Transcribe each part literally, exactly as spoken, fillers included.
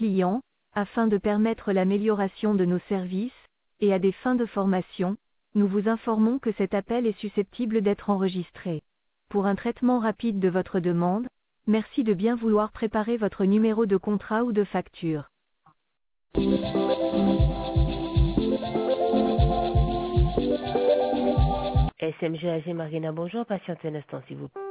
clients, afin de permettre l'amélioration de nos services, et à des fins de formation, nous vous informons que cet appel est susceptible d'être enregistré. Pour un traitement rapide de votre demande, merci de bien vouloir préparer votre numéro de contrat ou de facture. S M G A G Marina, bonjour, patientez un instant s'il vous plaît.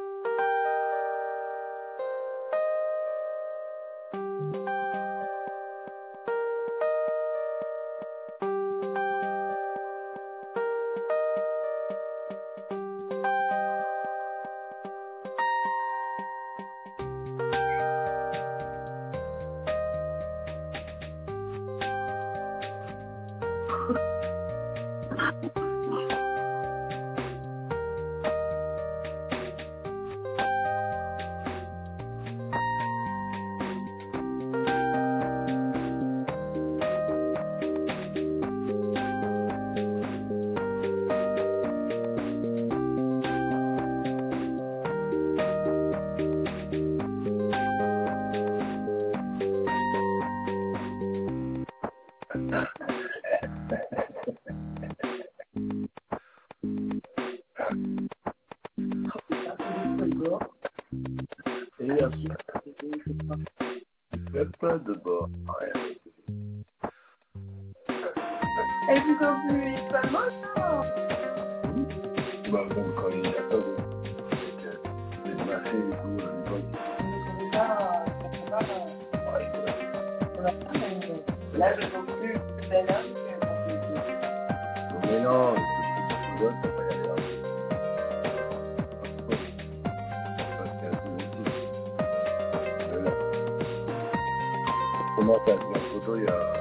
Il n'y a pas de bord. Rien. Et puis quand plus, c'est pas mal, ça. Bah bon, quand il n'y a pas de c'est de masser et tout, à l'époque. C'est pas, c'est pas, Ouais, on a pas, mais là, je ne plus, c'est belle, hein, mais non, c'est pas ça va y aller. Parce qu'il y a tout aussi. Mais là, comment t'as vu la photo, il y a...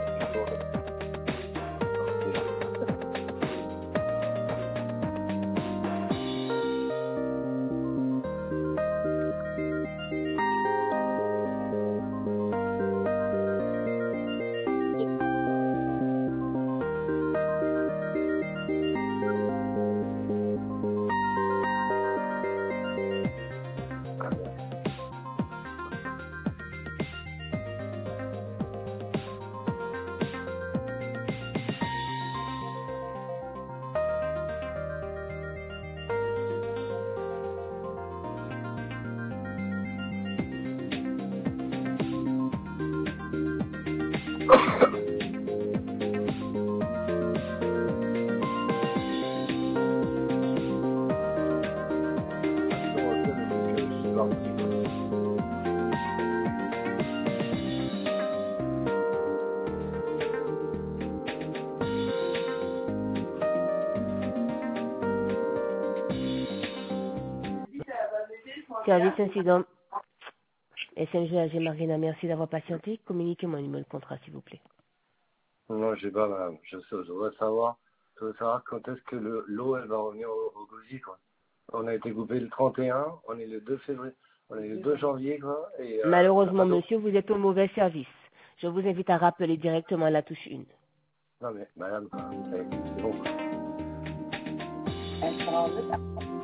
Service incident. S M G A G Marina, merci d'avoir patienté. Communiquez-moi un numéro de contrat, s'il vous plaît. Non, je sais pas, madame. Je, sais, je voudrais savoir, je voudrais savoir quand est-ce que le, l'eau, elle va revenir au, au Gougy, quoi. On a été coupé le trente et un, on est le deux février, on est le deux janvier, quoi. Et, euh, Malheureusement, allô monsieur, vous êtes au mauvais service. Je vous invite à rappeler directement à la touche un. Non, mais, madame, quoi, c'est bon. Elle sera en retard.